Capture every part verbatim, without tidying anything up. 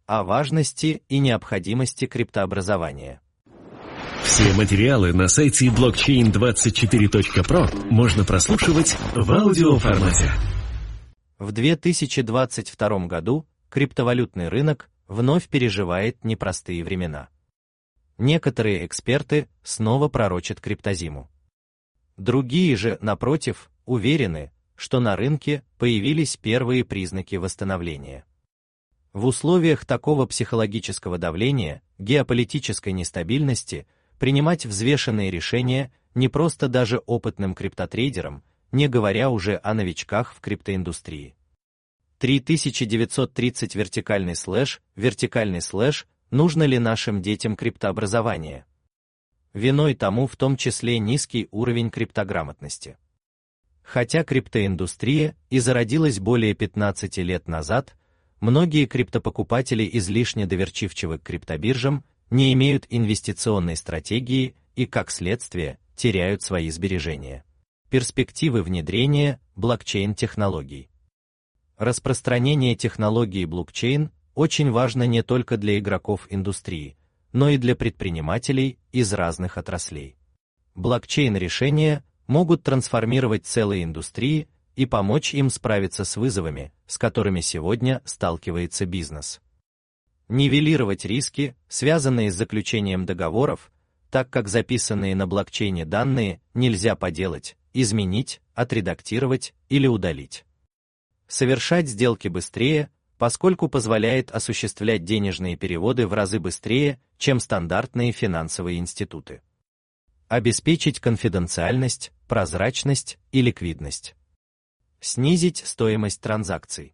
о важности и необходимости криптообразования. Все материалы на сайте блокчейн двадцать четыре точка про можно прослушивать в аудиоформате. В две тысячи двадцать втором году криптовалютный рынок вновь переживает непростые времена. Некоторые эксперты снова пророчат криптозиму. Другие же, напротив, уверены, что на рынке появились первые признаки восстановления. В условиях такого психологического давления, геополитической нестабильности, принимать взвешенные решения не просто даже опытным криптотрейдерам, не говоря уже о новичках в криптоиндустрии. три тысячи девятьсот тридцать вертикальный слэш, вертикальный слэш, нужно ли нашим детям криптообразование? Виной тому в том числе низкий уровень криптограмотности. Хотя криптоиндустрия и зародилась более пятнадцати лет назад, многие криптопокупатели излишне доверчивчивы к криптобиржам, не имеют инвестиционной стратегии и, как следствие, теряют свои сбережения. Перспективы внедрения блокчейн-технологий. Распространение технологии блокчейн очень важно не только для игроков индустрии, но и для предпринимателей из разных отраслей. Блокчейн-решения могут трансформировать целые индустрии и помочь им справиться с вызовами, с которыми сегодня сталкивается бизнес. Нивелировать риски, связанные с заключением договоров, так как записанные на блокчейне данные нельзя поделать, изменить, отредактировать или удалить. Совершать сделки быстрее, поскольку позволяет осуществлять денежные переводы в разы быстрее, чем стандартные финансовые институты. Обеспечить конфиденциальность, прозрачность и ликвидность. Снизить стоимость транзакций.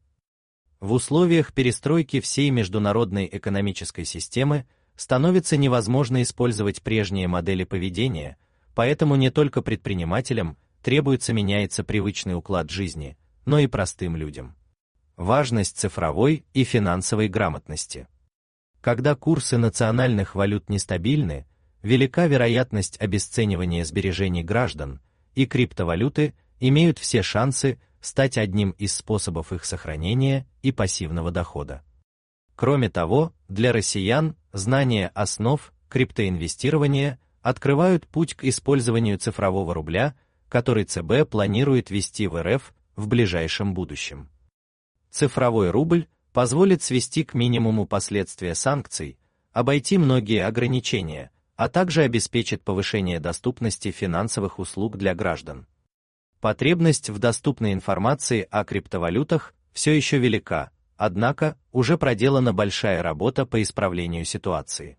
В условиях перестройки всей международной экономической системы становится невозможно использовать прежние модели поведения, поэтому не только предпринимателям требуется меняется привычный уклад жизни, но и простым людям. Важность цифровой и финансовой грамотности. Когда курсы национальных валют нестабильны, велика вероятность обесценивания сбережений граждан, и криптовалюты имеют все шансы стать одним из способов их сохранения и пассивного дохода. Кроме того, для россиян знание основ криптоинвестирования открывают путь к использованию цифрового рубля, который ЦБ планирует ввести в РФ в ближайшем будущем. Цифровой рубль позволит свести к минимуму последствия санкций, обойти многие ограничения, а также обеспечит повышение доступности финансовых услуг для граждан. Потребность в доступной информации о криптовалютах все еще велика, однако уже проделана большая работа по исправлению ситуации.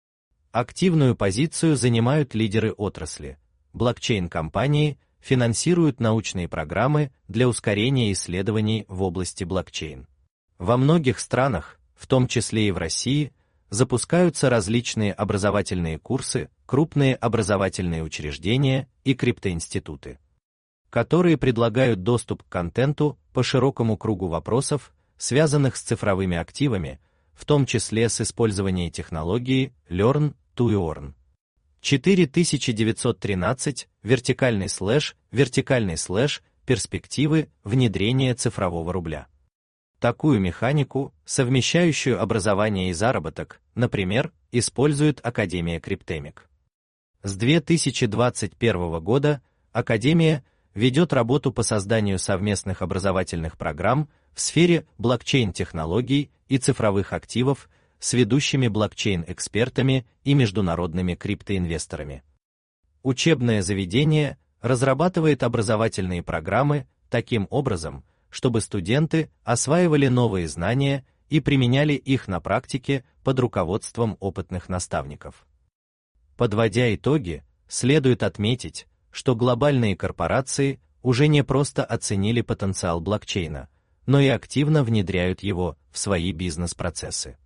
Активную позицию занимают лидеры отрасли. Блокчейн-компании финансируют научные программы для ускорения исследований в области блокчейн. Во многих странах, в том числе и в России, запускаются различные образовательные курсы, крупные образовательные учреждения и криптоинституты, которые предлагают доступ к контенту по широкому кругу вопросов, связанных с цифровыми активами, в том числе с использованием технологии Learn to Earn. четыре тысячи девятьсот тринадцать вертикальный слэш, вертикальный слэш, перспективы внедрения цифрового рубля. Такую механику, совмещающую образование и заработок, например, использует Академия Криптемик. С две тысячи двадцать первого года Академия ведет работу по созданию совместных образовательных программ в сфере блокчейн-технологий и цифровых активов с ведущими блокчейн-экспертами и международными криптоинвесторами. Учебное заведение разрабатывает образовательные программы таким образом, чтобы студенты осваивали новые знания и применяли их на практике под руководством опытных наставников. Подводя итоги, следует отметить, что глобальные корпорации уже не просто оценили потенциал блокчейна, но и активно внедряют его в свои бизнес-процессы.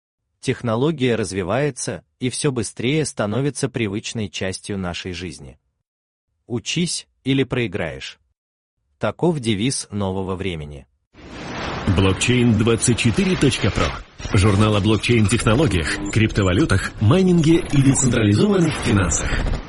Технология развивается и все быстрее становится привычной частью нашей жизни. Учись или проиграешь. Таков девиз нового времени. блокчейн двадцать четыре точка про. Журнал о блокчейн-технологиях, криптовалютах, майнинге и децентрализованных финансах.